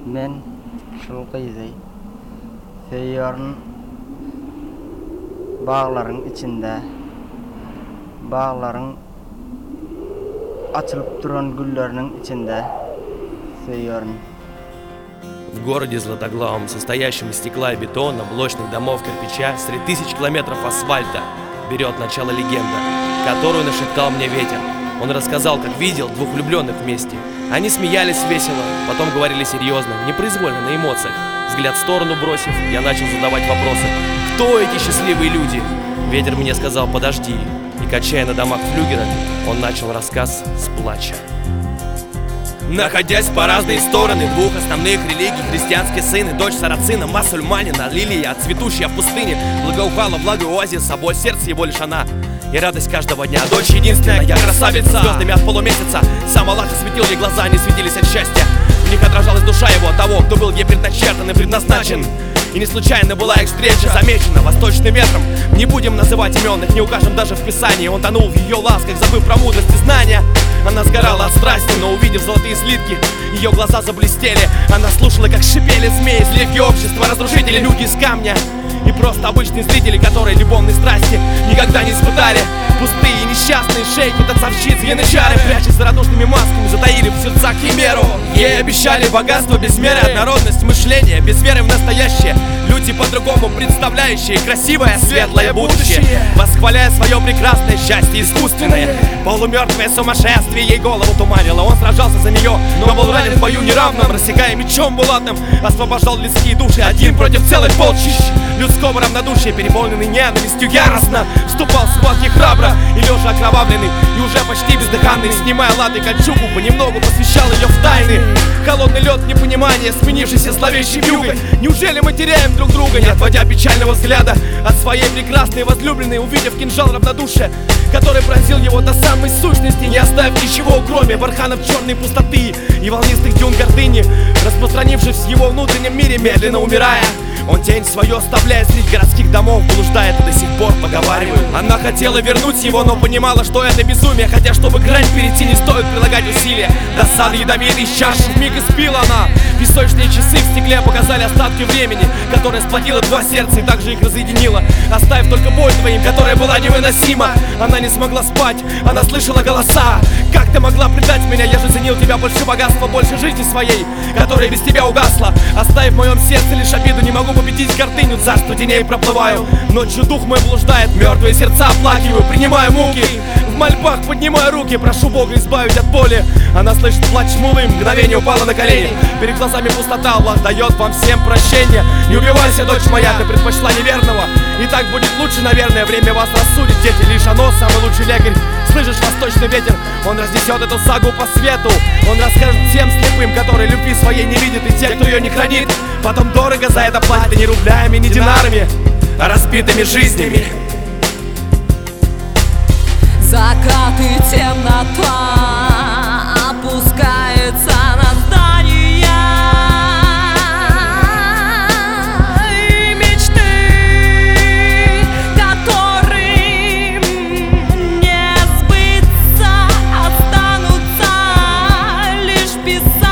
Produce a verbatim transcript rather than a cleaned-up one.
Men şul gyzy feýaryn bağlaryň içinde, bağlaryň açılıp duran gülleriniň içinde feýaryn. В городе Златоглавом, состоящем из стекла и бетона, блочных домов, кирпича, среди тысяч километров асфальта, берет начало легенда, которую нашептал мне ветер. Он рассказал, как видел двух влюбленных вместе. Они смеялись весело, потом говорили серьезно, непроизвольно, на эмоциях. Взгляд в сторону бросив, я начал задавать вопросы. Кто эти счастливые люди? Ветер мне сказал: подожди. И, качая на домах флюгера, он начал рассказ с плача. Находясь по разные стороны двух основных религий, христианский сын и дочь сарацина, мусульманина, лилия, цветущая в пустыне, благоухала влагой оазиса, боль сердца его лишь она. И радость каждого дня. Дочь единственная, я красавица, звездами от полумесяца. Сам Аллах осветил ей глаза, они светились от счастья. В них отражалась душа его, того, кто был ей предначертан и предназначен. И не случайно была их встреча, замечена восточным ветром. Не будем называть имен, их не укажем даже в писании. Он тонул в ее ласках, забыв про мудрость и знания. Она сгорала от страсти, но увидев золотые слитки, ее глаза заблестели. Она слушала, как шипели змеи, злевки общества, разрушители, люди из камня. И просто обычные зрители, которые любовной страсти никогда не испытали. Пустые и несчастные шейхи, танцовщицы, янычары, прячась за радушными масками, затаили в сердцах химеру. Ей обещали богатство без меры, однородность мышления, без веры в настоящее. Люди по-другому представляющие красивое, светлое будущее, восхваляя свое прекрасное счастье искусственное. Полумертвое сумасшествие ей голову туманило. Он сражался за нее, но был ранен в бою неравном, рассекая мечом булатным, освобождал людские души один против целых полчищ. Людского равнодушия, переполненный ненавистью, яростно вступал в схватки храбро и лежа окровавленный, и уже почти бездыханный, снимая латы кольчугу, понемногу посвящал ее в тайны. Холодный лед непонимания, сменившийся зловещей вьюгой. Неужели мы теряем друг друга, не отводя печального взгляда от своей прекрасной возлюбленной, увидев кинжал равнодушия, который пронзил его до самой сущности, не оставив ничего, кроме барханов черной пустоты и волнистых дюн гордыни, распространившись в его внутреннем мире, медленно умирая. Он тень свою оставляет среди городских домов, блуждает и до сих пор поговаривают. Она хотела вернуть его, но понимала, что это безумие. Хотя, чтобы грань перейти, не стоит прилагать усилия. Досады ядовитой чаши вмиг испила она. Песочные часы в стекле показали остатки времени, которое сплотило два сердца и также их разъединило, оставив только боль твоим, которая была невыносима. Она не смогла спать, она слышала голоса. Как ты могла предать меня? Я же ценил тебя больше богатства, больше жизни своей, которая без тебя угасла. Оставив в моем сердце лишь обиду, не могу победить гордыню, царство теней проплываю. Ночью дух мой блуждает, мертвые сердца оплакиваю, принимаю муки. В мольбах поднимаю руки, прошу Бога избавить от боли. Она слышит плач мулы, мгновение упала на колени. Перед глазами пустота, Аллах дает вам всем прощение. Не убивайся, дочь моя, ты предпочла неверного. И так будет лучше, наверное, время вас рассудит. Дети, лишь оно самый лучший лекарь. Слышишь восточный ветер, он разнесет эту сагу по свету. Он расскажет всем слепым, которые любви своей не видят, и те, кто ее не хранит, потом дорого за это платят, и не рублями, не динарами, а разбитыми жизнями. Закат и темнота опускается на здания, и мечты, которым не сбыться, останутся лишь писать.